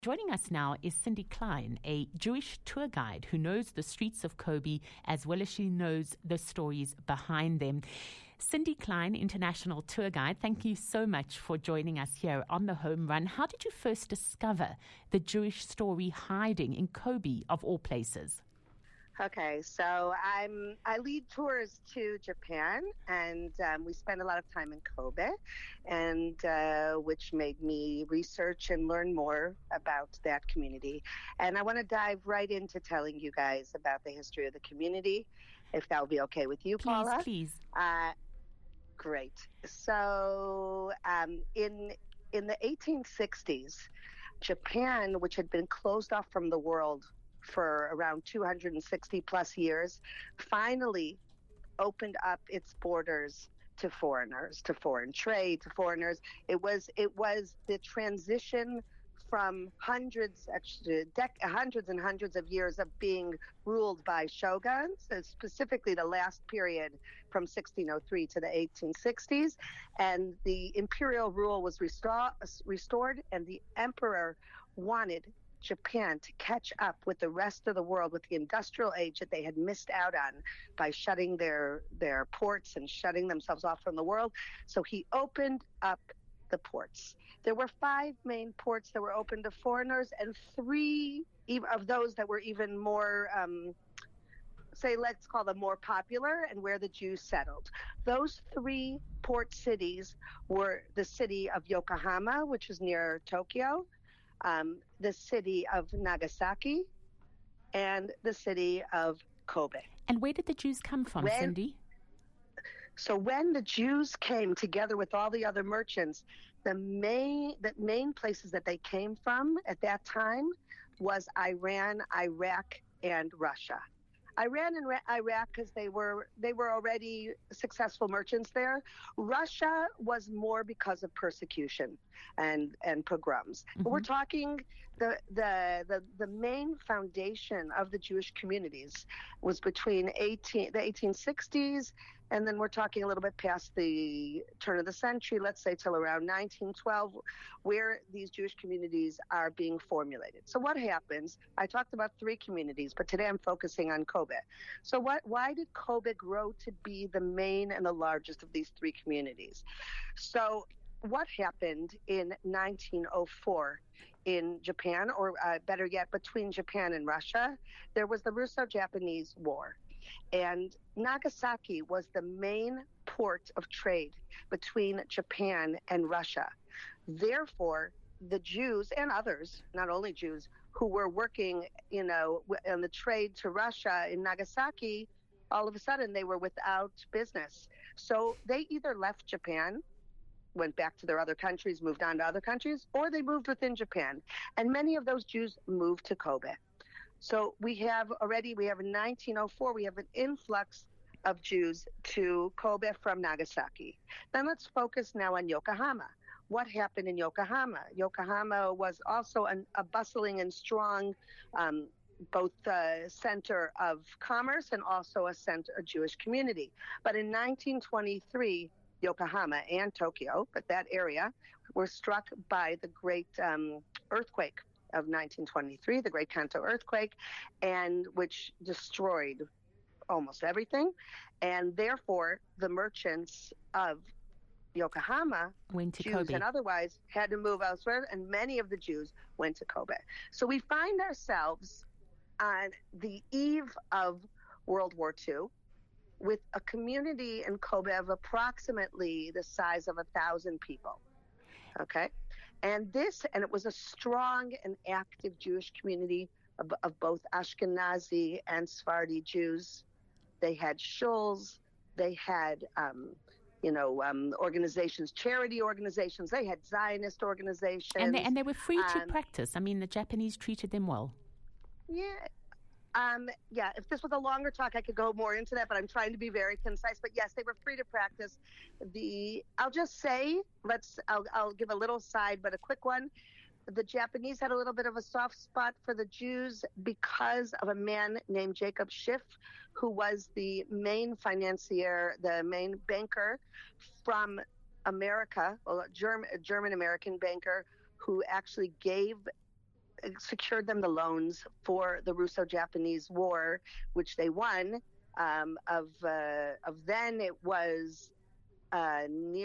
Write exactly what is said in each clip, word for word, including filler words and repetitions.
Joining us now is Cindy Klein, a Jewish tour guide who knows the streets of Kobe as well as she knows the stories behind them. Cindy Klein, international tour guide, thank you so much for joining us here on the Home Run. How did you first discover the Jewish story hiding in Kobe, of all places? Okay, so I'm I lead tours to Japan, and um, we spend a lot of time in Kobe, and uh, which made me research and learn more about that community. And I want to dive right into telling you guys about the history of the community, if that will be okay with you, please, Paula. Please, please. Uh, great. So um, in in the eighteen sixties, Japan, which had been closed off from the world for around two hundred sixty plus years, finally opened up its borders to foreigners, to foreign trade, to foreigners. It was it was the transition from hundreds, actually, dec- hundreds and hundreds of years of being ruled by shoguns, specifically the last period from sixteen oh three to the eighteen sixties. And the imperial rule was restor- restored, and the emperor wanted Japan to catch up with the rest of the world, with the industrial age that they had missed out on by shutting their their ports and shutting themselves off from the world. So he opened up the ports. There were five main ports that were open to foreigners, and three of those that were even more, um, say, let's call them more popular, and where the Jews settled. Those three port cities were the city of Yokohama, which is near Tokyo, Um, the city of Nagasaki, and the city of Kobe. And where did the Jews come from, when, Cindy? So when the Jews came together with all the other merchants, the main the main places that they came from at that time was Iran, Iraq, and Russia. Iran and Ra- Iraq, because they were they were already successful merchants there. Russia was more because of persecution and and pogroms. Mm-hmm. But we're talking the, the the the main foundation of the Jewish communities was between eighteen the eighteen sixties, and then we're talking a little bit past the turn of the century, let's say till around nineteen twelve, where these Jewish communities are being formulated. So what happens? I talked about three communities, but today I'm focusing on Kobe. So what? Why did Kobe grow to be the main and the largest of these three communities? So what happened in nineteen oh four in Japan, or uh, better yet, between Japan and Russia? There was the Russo-Japanese War. And Nagasaki was the main port of trade between Japan and Russia. Therefore, the Jews and others, not only Jews, who were working, you know, in the trade to Russia in Nagasaki, all of a sudden they were without business. So they either left Japan, went back to their other countries, moved on to other countries, or they moved within Japan. And many of those Jews moved to Kobe. So we have already, we have in nineteen oh four, we have an influx of Jews to Kobe from Nagasaki. Then let's focus now on Yokohama. What happened in Yokohama? Yokohama was also an, a bustling and strong um, both uh, center of commerce and also a center, a Jewish community. But in nineteen twenty-three, Yokohama and Tokyo, but that area, were struck by the great um, earthquake of nineteen twenty-three, the Great Kanto earthquake, and which destroyed almost everything. And therefore, the merchants of Yokohama, went to Jews Kobe and otherwise, had to move elsewhere, and many of the Jews went to Kobe. So we find ourselves on the eve of World War Two with a community in Kobe of approximately the size of a thousand people. Okay. And this, and it was a strong and active Jewish community of, of both Ashkenazi and Sephardi Jews. They had shuls, they had, um, you know, um, organizations, charity organizations, they had Zionist organizations. And they, and they were free to um, practice. I mean, the Japanese treated them well. Yeah. Um, yeah, if this was a longer talk, I could go more into that, but I'm trying to be very concise. But yes, they were free to practice. The I'll just say, let's. I'll, I'll give a little side, but a quick one. The Japanese had a little bit of a soft spot for the Jews because of a man named Jacob Schiff, who was the main financier, the main banker from America, well, a German, German American banker who actually gave secured them the loans for the Russo-Japanese War, which they won. Um, of uh, of then it was uh,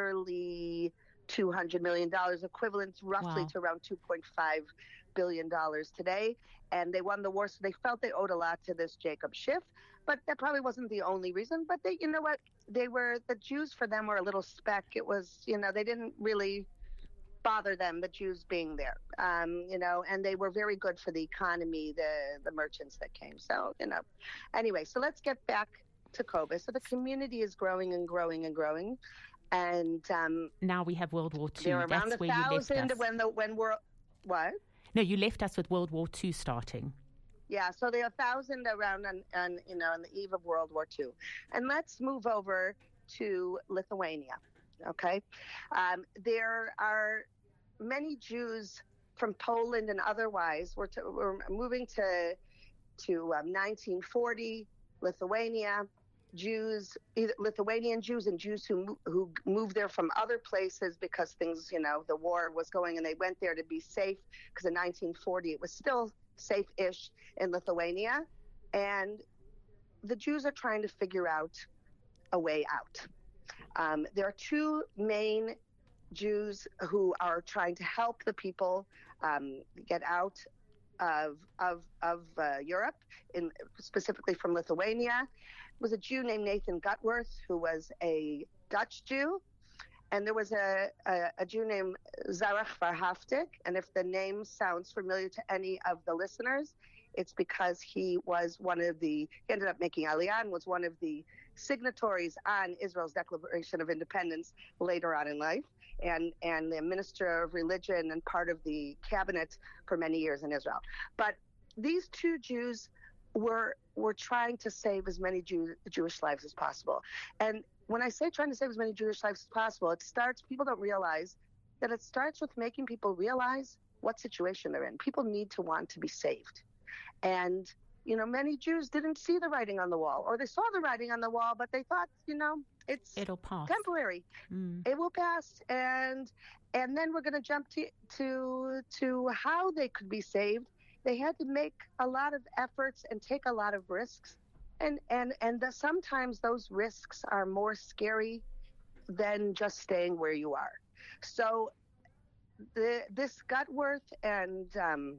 nearly two hundred million dollars, equivalent roughly Wow. to around two point five billion dollars today. And they won the war, so they felt they owed a lot to this Jacob Schiff. But that probably wasn't the only reason. But they, you know what, they were, the Jews for them were a little speck. It was, you know, they didn't really bother them, the Jews being there, um, you know, and they were very good for the economy, the the merchants that came. So, you know, anyway, so let's get back to Kobe. So the community is growing and growing and growing. And um, now we have World War Two. There are around That's a where you left thousand us. when the when we're what? No, you left us with World War Two starting. Yeah, so there are a thousand around on, on you know on the eve of World War Two, and let's move over to Lithuania. Okay, um, there are many Jews from Poland and otherwise. We're, to, we're moving to to um, nineteen forty Lithuania. Jews, either Lithuanian Jews and Jews who who moved there from other places because things, you know, the war was going and they went there to be safe because in nineteen forty it was still safe-ish in Lithuania, and the Jews are trying to figure out a way out. Um, there are two main Jews who are trying to help the people um, get out of of of uh, Europe, in specifically from Lithuania. It was a Jew named Nathan Gutworth, who was a Dutch Jew, and there was a, a, a Jew named Zarach Varhaftig. And if the name sounds familiar to any of the listeners, it's because he was one of the, he ended up making Aliyah and was one of the signatories on Israel's Declaration of Independence later on in life, and, and the minister of religion and part of the cabinet for many years in Israel. But these two Jews were were trying to save as many Jew, Jewish lives as possible. And when I say trying to save as many Jewish lives as possible, it starts, people don't realize that it starts with making people realize what situation they're in. People need to want to be saved. And, you know, many Jews didn't see the writing on the wall, or they saw the writing on the wall, but they thought, you know, it's It'll pass. temporary. Mm. It will pass. And and then we're going to jump to to to how they could be saved. They had to make a lot of efforts and take a lot of risks. And and and the, sometimes those risks are more scary than just staying where you are. So the, this Gutworth and um,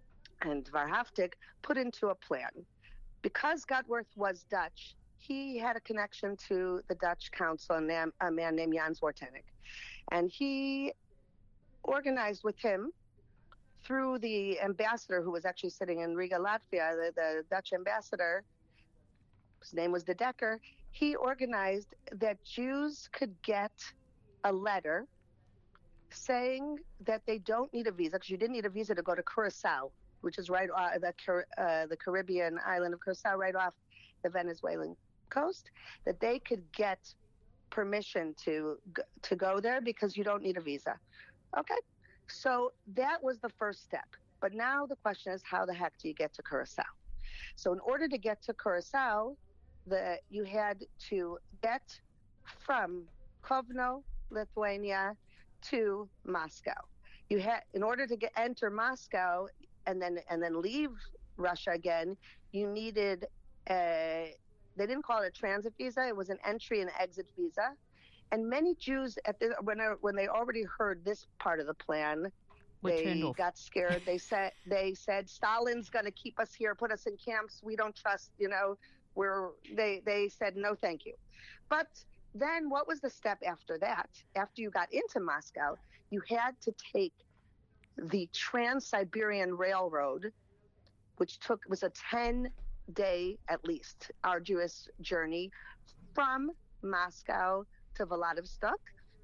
and Varhaftig put into a plan. Because Gutworth was Dutch, he had a connection to the Dutch council, and a man named Jan Zwartenik. And he organized with him through the ambassador who was actually sitting in Riga, Latvia, the, the Dutch ambassador, his name was De Decker. He organized that Jews could get a letter saying that they don't need a visa, because you didn't need a visa to go to Curacao, which is right off the, uh, the Caribbean island of Curacao, right off the Venezuelan coast, that they could get permission to to go there because you don't need a visa. Okay, so that was the first step. But now the question is, how the heck do you get to Curacao? So in order to get to Curacao, the you had to get from Kovno, Lithuania, to Moscow. You had, in order to get enter Moscow and then and then leave Russia again, you needed a, they didn't call it a transit visa, it was an entry and exit visa. And many Jews at the, when I, when they already heard this part of the plan, We're they got scared. They said they said Stalin's going to keep us here, put us in camps. We don't trust, you know, we're they they said no thank you. But then what was the step after that? After you got into Moscow, you had to take the Trans-Siberian Railroad, which took was a ten-day at least arduous journey from Moscow to Vladivostok.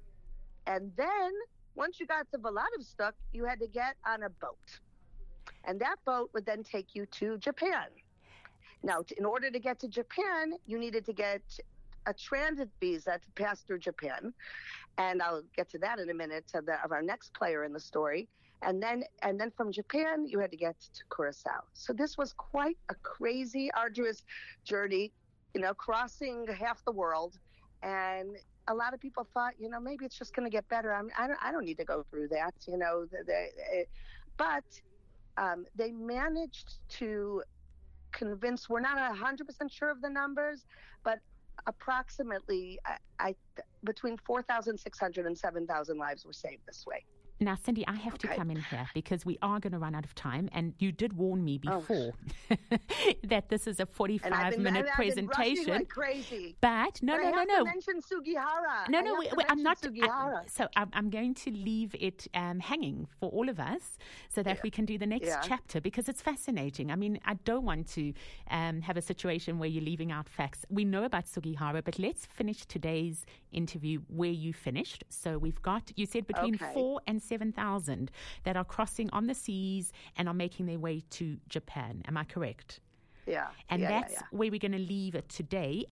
And then once you got to Vladivostok, you had to get on a boat. And that boat would then take you to Japan. Now, in order to get to Japan, you needed to get a transit visa to pass through Japan. And I'll get to that in a minute, of, the, of our next player in the story. And then and then from Japan, you had to get to Curacao. So this was quite a crazy, arduous journey, you know, crossing half the world. And a lot of people thought, you know, maybe it's just going to get better. I mean, I don't, I don't need to go through that, you know. The, the, it, but um, they managed to convince, we're not one hundred percent sure of the numbers, but approximately I, I between four thousand six hundred and seven thousand lives were saved this way. Now, Cindy, I have Okay. to come in here because we are going to run out of time, and you did warn me Oh. before that this is a And I've forty-five been, minute and I've been rushing presentation. like crazy. But no, But no, I no, have no. to mention Sugihara. No, I no, have we, to we, I'm mention not. Sugihara. I, so I'm, I'm going to leave it um, hanging for all of us so that Yeah. we can do the next Yeah. chapter because it's fascinating. I mean, I don't want to um, have a situation where you're leaving out facts. We know about Sugihara, but let's finish today's interview where you finished. So we've got, you said between Okay. four and seven thousand that are crossing on the seas and are making their way to Japan. Am I correct? Yeah. And yeah, yeah, that's yeah. where we're going to leave it today.